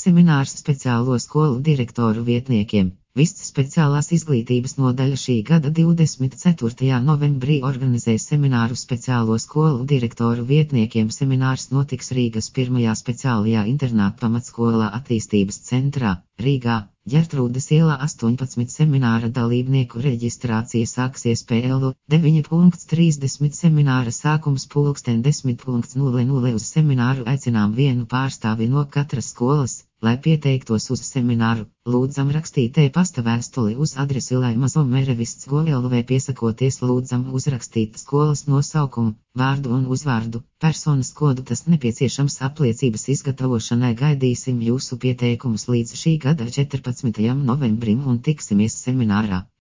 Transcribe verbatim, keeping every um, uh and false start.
Seminārs speciālo skolu direktoru vietniekiem. Vists speciālās izglītības nodaļa šī gada divdesmit ceturtajā novembrī organizē semināru speciālo skolu direktoru vietniekiem. Seminārs notiks Rīgas pirmajā speciālajā internāta pamatskolā attīstības centrā, Rīgā, Ģertrūdes ielā astoņpadsmit. Semināra dalībnieku reģistrācija sāksies P L deviņi trīsdesmit. Semināra sākums pulksten desmit nulle nulle. Uz semināru aicinām vienu pārstāvi no katras skolas. Lai pieteiktos uz semināru, lūdzam rakstīt e-pasta vēstuli uz adresi laimazomērevists punkt L V. Piesakoties lūdzam uzrakstīt skolas nosaukumu, vārdu un uzvārdu, personas kodu. Tas nepieciešams apliecības izgatavošanai. Gaidīsim jūsu pieteikumus līdz šī gada četrpadsmitajam novembrim un tiksimies seminārā.